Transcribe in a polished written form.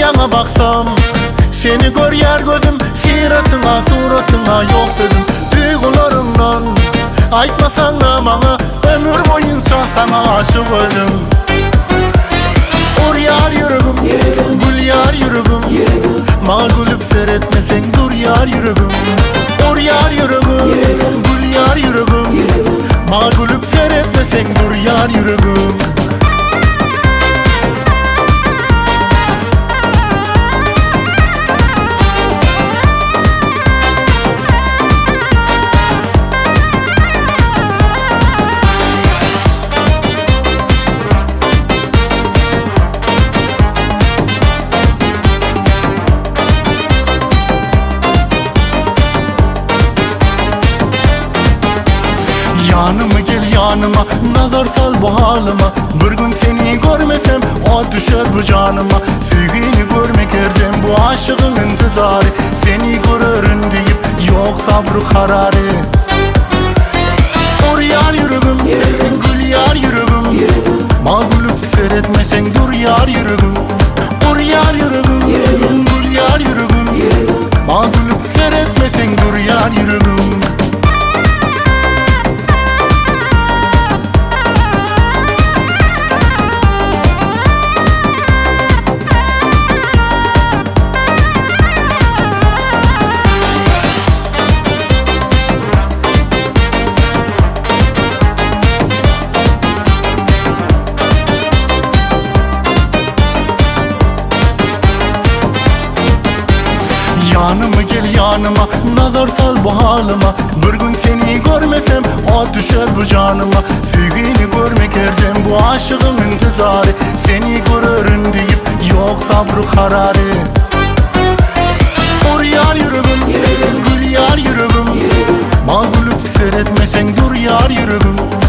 yana baksam, seni gör yer gözüm, siratına suratına yok dedim. Duygularımdan aytmasan da bana, ömür boyunca sana aşık oldum. Ur yar yüreğim, gül yar yüreğim, ma gülüp seyretmesen dur yar yüreğim. Ur yar yüreğim, gül yar yüreğim, ma gülüp seyretmesen dur yar yüreğim. Yanıma gel yanıma, nazar sal bu halıma. Bir gün seni görmesem o düşer bu canıma. Sevgini görmek erdem bu aşığın intizarı. Seni görürüm deyip yok sabrı kararı. Ur yar yüreğim, gül yar yüreğim, ma gülüp seyretmesen dur yar yüreğim. Ur yar yüreğim, gül yar yüreğim, ma gülüp seyretmesen dur yar yüreğim. Yanıma gel yanıma, nazar sal bu halıma. Bir gün seni görmesem o düşer bu canıma. Sevgini görmek erdem bu aşığın intizarı. Seni görürüm deyip yok sabrı kararı. Ur yar yüreğim, gül yar yüreğim, ma gülüp seyretmesen dur yar yüreğim.